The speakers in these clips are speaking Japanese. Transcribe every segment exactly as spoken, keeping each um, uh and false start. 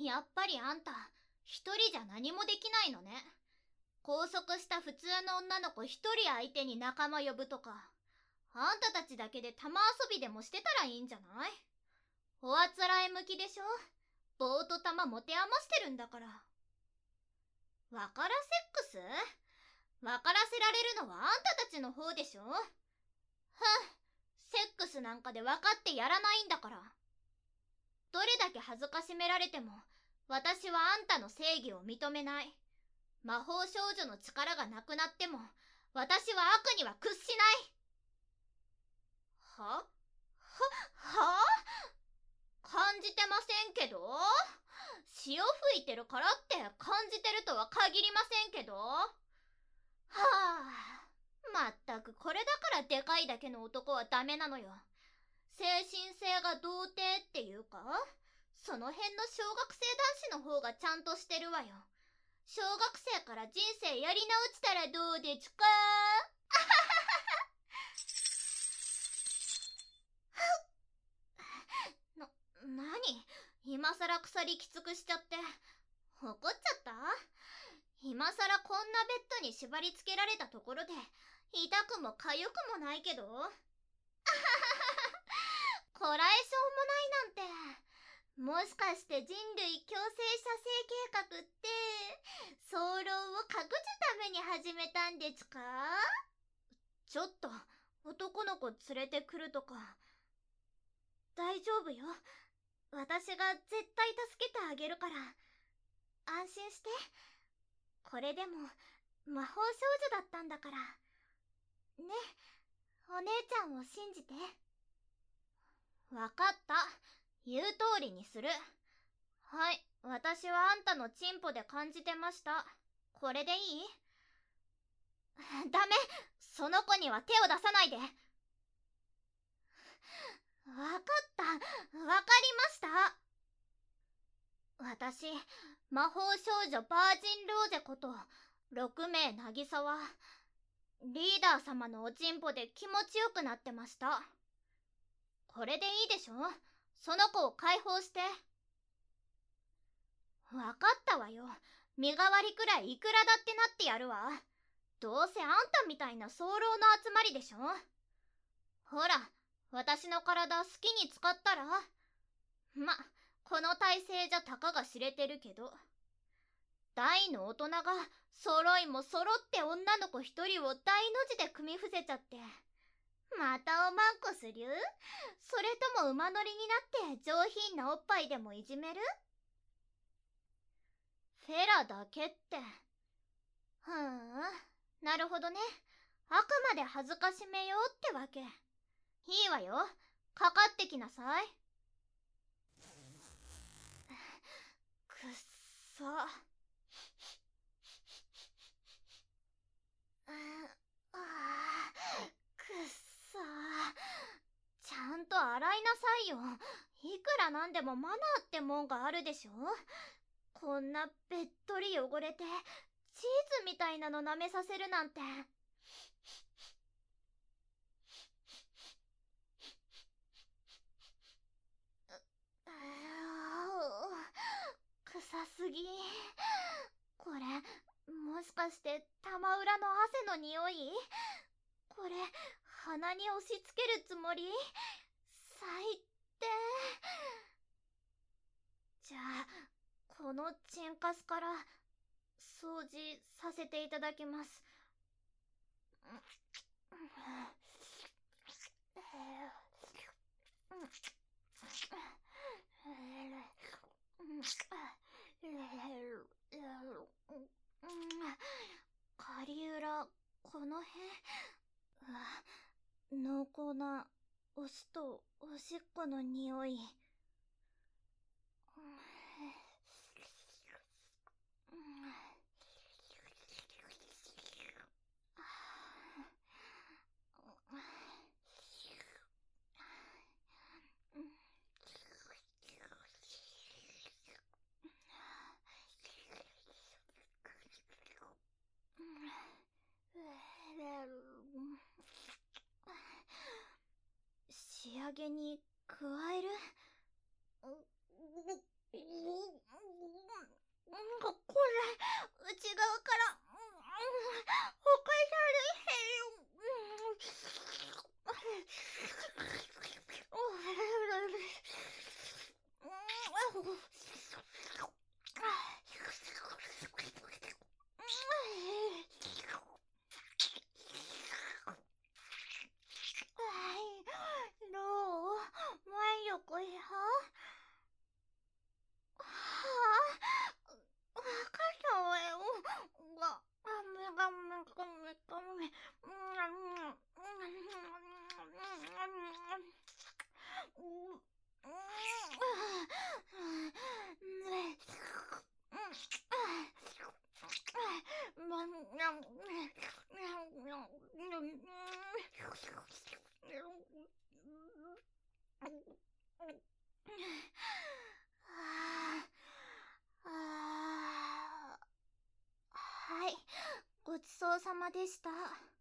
やっぱりあんた、一人じゃ何もできないのね。拘束した普通の女の子一人相手に仲間呼ぶとか、あんたたちだけで玉遊びでもしてたらいいんじゃない？おあつらえ向きでしょ？棒と玉持て余してるんだから。わからセックス？わからせられるのはあんたたちの方でしょ？ふん、セックスなんかで分かってやらないんだから。どれだけ恥ずかしめられても、私はあんたの正義を認めない。魔法少女の力がなくなっても、私は悪には屈しない。は？は、は感じてませんけど？潮吹いてるからって感じてるとは限りませんけど。はあ、まったくこれだからでかいだけの男はダメなのよ。精神性が童貞っていうか、その辺の小学生男子の方がちゃんとしてるわよ。小学生から人生やり直したらどうですか？な、なに？今さら鎖きつくしちゃって。怒っちゃった？今さらこんなベッドに縛り付けられたところで、痛くも痒くもないけど？こらえ性もないなんて。もしかして人類共生射精計画って早漏を隠すために始めたんですか？ちょっと男の子連れてくるとか。大丈夫よ。私が絶対助けてあげるから。安心して。これでも魔法少女だったんだからね。お姉ちゃんを信じて。わかった。言う通りにする。はい、私はあんたのチンポで感じてました。これでいい？ダメ！その子には手を出さないで。わかった。わかりました。私、魔法少女バージンローゼこと六名渚はリーダー様のおちんぽで気持ちよくなってました。これでいいでしょ？その子を解放して。わかったわよ。身代わりくらいいくらだってなってやるわ。どうせあんたみたいな早漏の集まりでしょ。ほら、私の体好きに使ったら？ま、この体勢じゃたかが知れてるけど。大の大人が揃いも揃って女の子一人を大の字で組み伏せちゃって。またおまんこすりゅう？それとも馬乗りになって上品なおっぱいでもいじめる？フェラだけって。ふーん、なるほどね。あくまで恥ずかしめようってわけ。いいわよ。かかってきなさい。くっそ。ああ、くっそ。ちゃんと洗いなさいよ。いくらなんでもマナーってもんがあるでしょ。こんなべっとり汚れてチーズみたいなの舐めさせるなんて。臭すぎ。これもしかして玉裏の汗の匂い？これ鼻に押し付けるつもり？最低。じゃあこのチンカスから掃除させていただきます。カリウラ、この辺。濃厚なお酢とおしっこの匂い。仕上げに加える？ 内側から、うん、ほかされへん。どう？満足や？はあ？わかったわよ。が、ガメガメガメガメ。はい、ごちそうさまでした。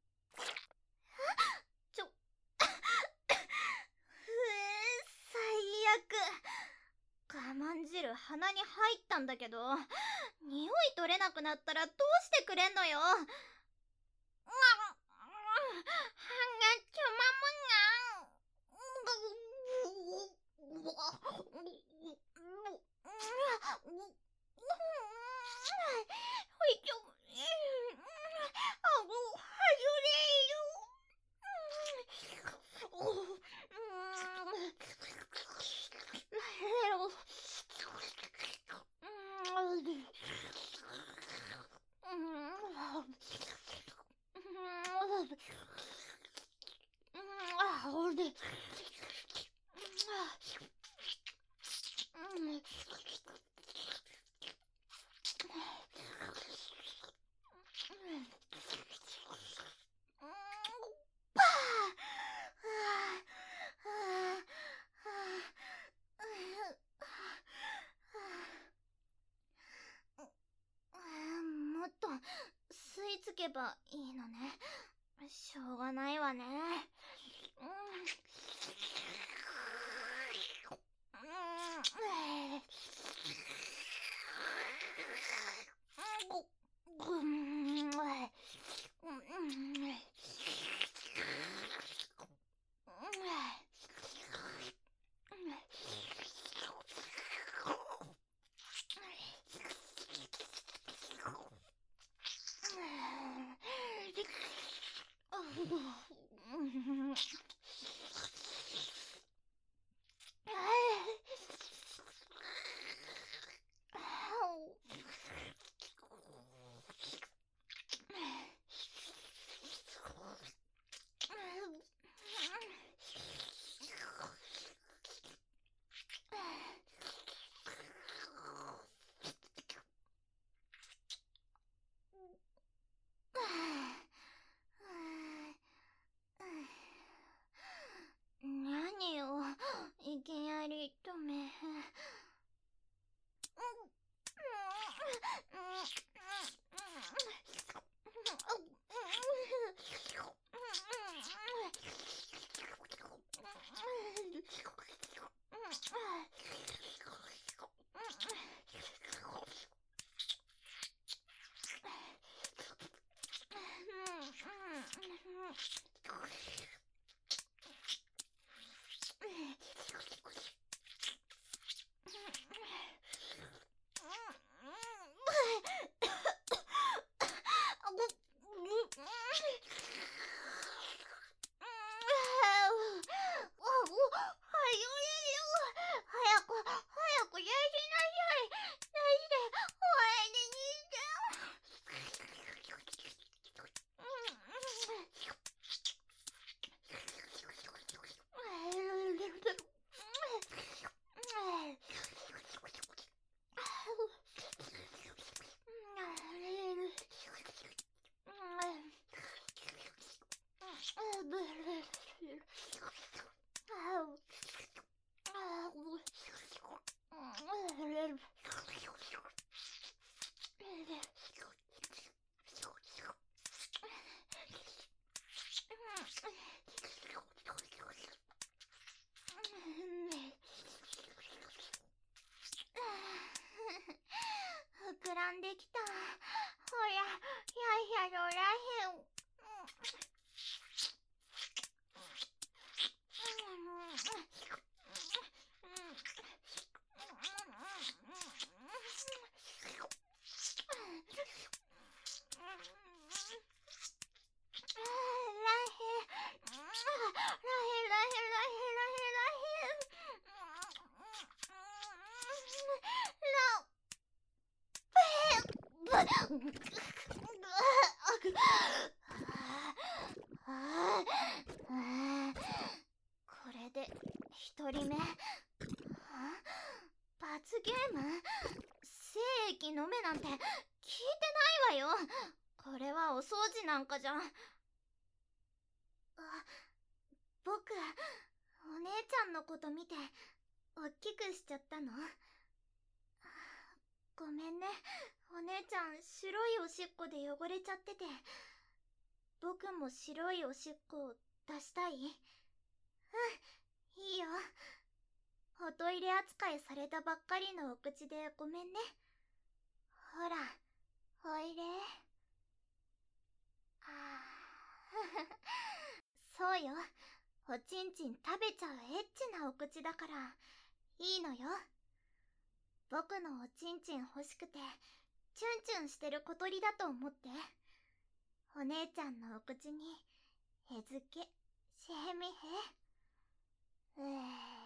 ちょ、ふえ、最悪。我慢汁鼻に入ったんだけど、匂い取れなくなったらどうしてくれんのよ。はがちまむな。ほいちょ、あご、はずれよ。あ、ほんで。もっと吸い付けばいいのね。しょうがないわね。何よ、いきなり止め。膨らんできた。 これで一人目。罰ゲーム？精液飲めなんて聞いてないわよ。これはお掃除なんかじゃ。あ、僕、お姉ちゃんのこと見ておっきくしちゃったの？ごめんね、お姉ちゃん白いおしっこで汚れちゃってて。僕も白いおしっこを出したい？うん、いいよ。おトイレ扱いされたばっかりのお口でごめんね。ほら、おいで。あーそうよ、おちんちん食べちゃうエッチなお口だからいいのよ。僕のおちんちん欲しくてチュンチュンしてる小鳥だと思って。お姉ちゃんのお口に餌付けしてみへ。うー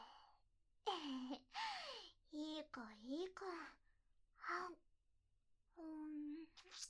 いい子いい子。はんうん。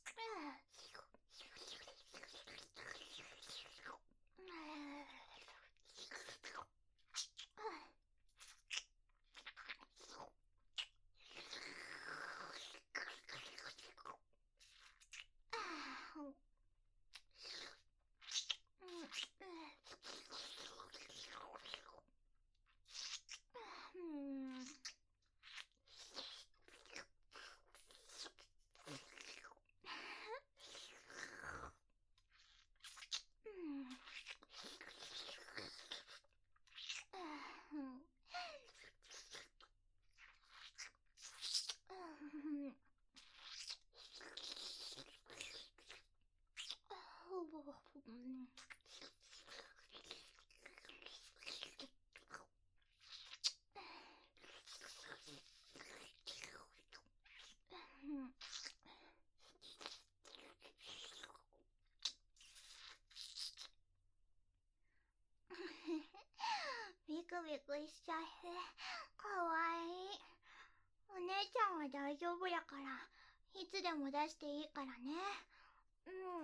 ビクビクしちゃってかわいい。お姉ちゃんは大丈夫やからいつでも出していいからね。うんうん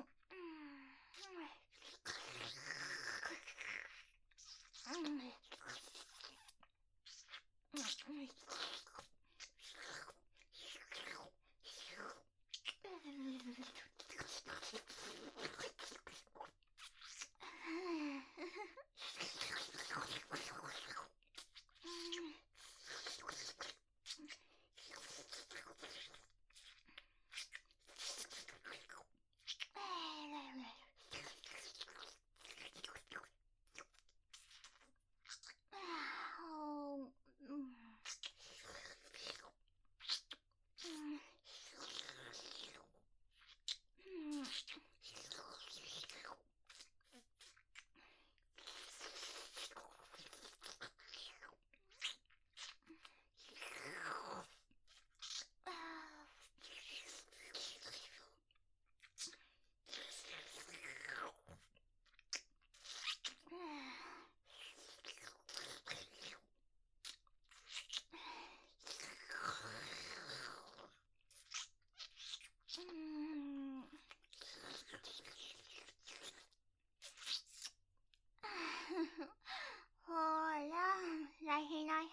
うんうん。ほら、らへらへい。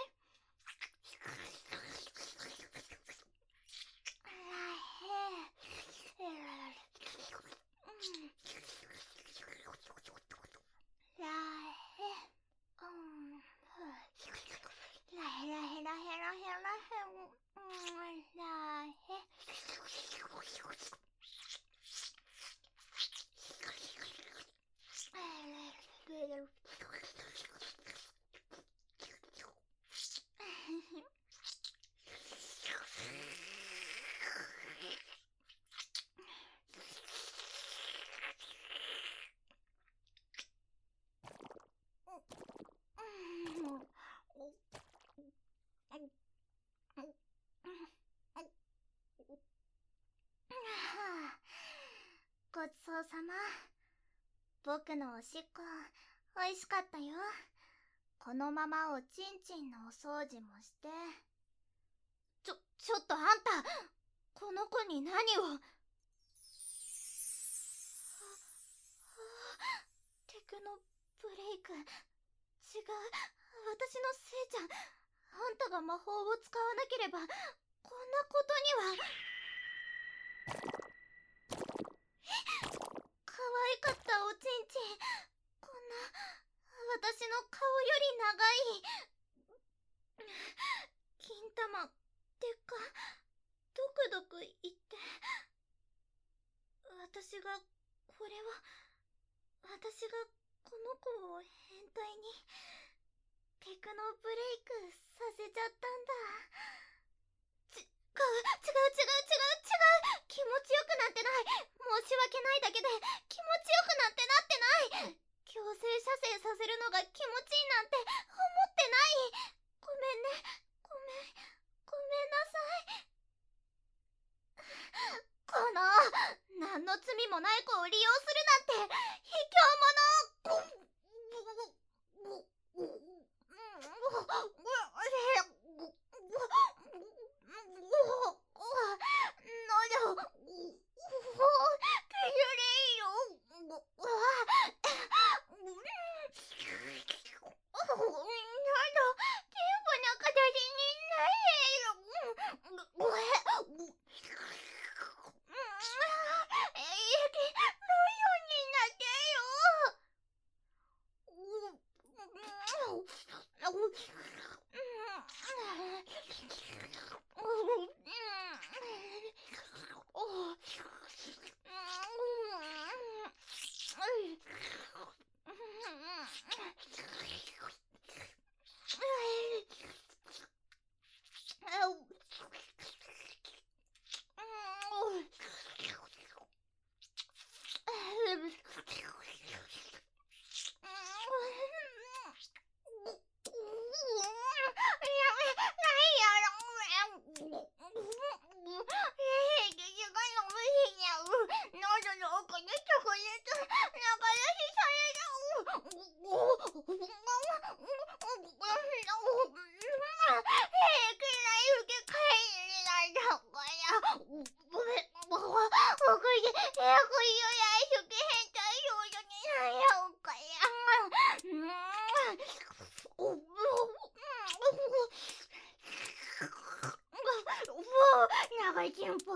ごちそうさま。僕のおしっこおいしかったよ。このままおちんちんのお掃除もして。ちょ、ちょっとあんた、 この子に何を。テクノブレイク。違う、私のせいちゃん。あんたが魔法を使わなければこんなことには。可愛かったおちんちん、こんな私の顔より長い。金玉でっか、ドクドクいって。私がこれは私がこの子を変態にテクノブレイクさせちゃったんだ。ち、か、違う違う違う違う違う、気持ちよくなんてない。申し訳ないだけで気持ちよくなんてなってない。強制射精させるのが気持ちいいなんて思ってない。ごめんね、ごめん、ごめんなさい。この何の罪もない子を利用するなんて卑怯者。長いチンポ。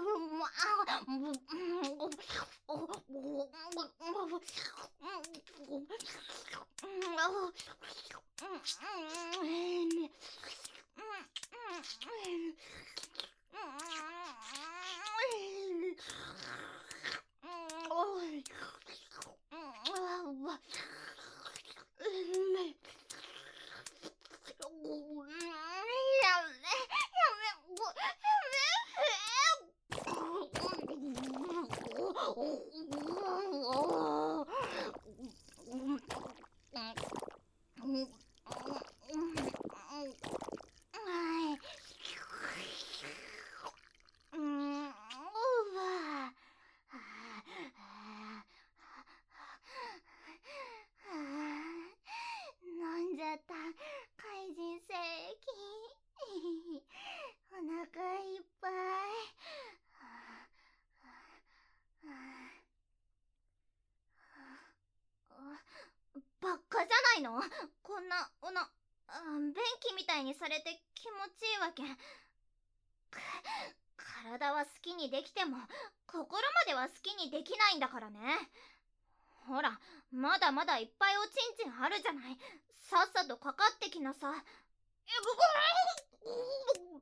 飲んじゃった怪人精液。お腹いっぱい。バッカじゃないの、こんなおな便器みたいにされて気持ちいいわけ。体は好きにできても心までは好きにできないんだからね。ほら、まだまだいっぱいおちんちんあるじゃない。さっさとかかってきなさ。